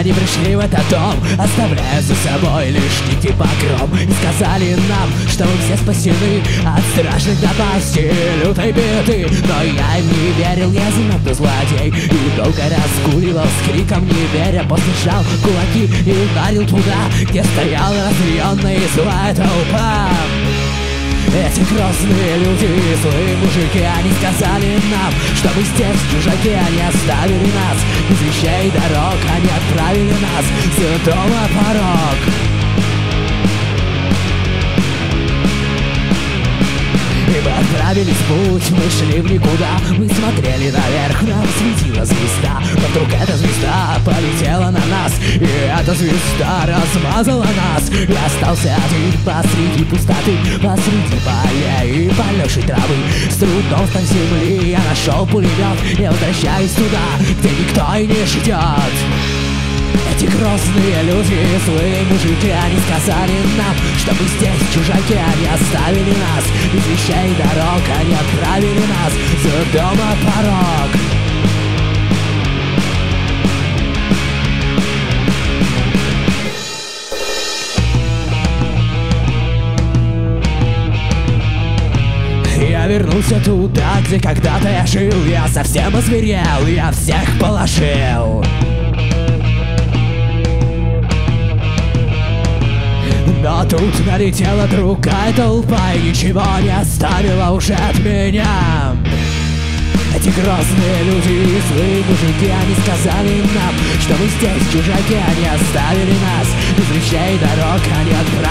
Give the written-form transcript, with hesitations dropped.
они пришли в этот дом, оставляя за собой лишь дикий погром. И сказали нам, что мы все спасены от страшных напастей и лютой беды. Но я им не верил, я занадто злодей, и долго раскуривал с криком не веря. После сжал кулаки и ударил туда, где стояла разъяренная и злая толпа. Эти грозные люди, злые мужики, они сказали нам, что мы здесь чужаки, они оставили нас без вещей и дорог, они отправили нас с дома порог. И мы отправились в путь, мы шли в никуда. Мы смотрели наверх, нам светила звезда. Но вдруг эта звезда полетела на нас, и эта звезда размазала нас. Я остался один посреди пустоты, посреди поля и полегшей травы. С трудом встав с земли я нашел пулемет и возвращаюсь туда, где никто и не ждет. Эти грозные люди, злые мужики, они сказали нам, что мы здесь чужаки, они оставили нас без вещей и дорог, они отправили нас за дома порог. Я вернулся туда, где когда-то я жил, я совсем озверел, я всех положил. Но тут налетела другая толпа, и ничего не оставила уже от меня. Эти грозные люди, злые мужики, они сказали нам, что мы здесь чужаки, они оставили нас без вещей и дорог, они отправили